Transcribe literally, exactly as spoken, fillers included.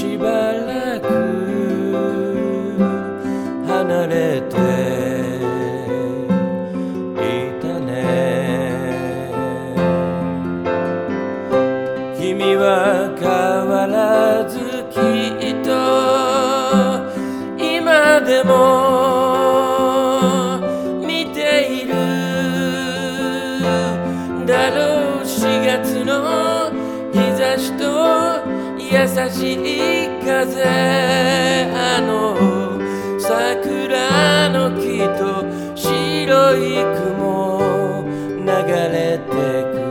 しばらく離れていたね。君は変わらずきっと今でも見ているだろう。しがつの日差しと優しい風、あの桜の木と白い雲流れてく